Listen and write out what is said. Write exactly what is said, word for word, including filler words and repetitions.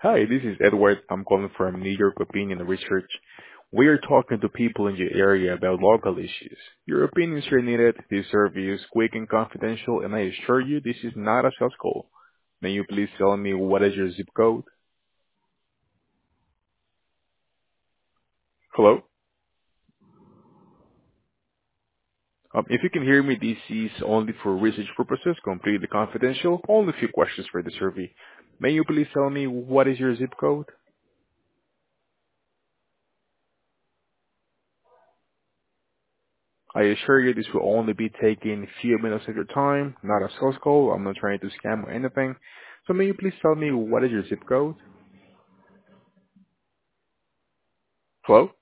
Hi, this is Edward. I'm calling from New York Opinion Research. We are talking to people in your area about local issues. Your opinions are needed. This survey is quick and confidential, and I assure you this is not a sales call. May you please tell me what is your zip code? Hello? Um, if you can hear me, this is only for research purposes, completely confidential. Only a few questions for the survey. May you please tell me what is your zip code? I assure you this will only be taking a few minutes of your time, not a sales call. I'm not trying to scam or anything. So may you please tell me what is your zip code? Hello?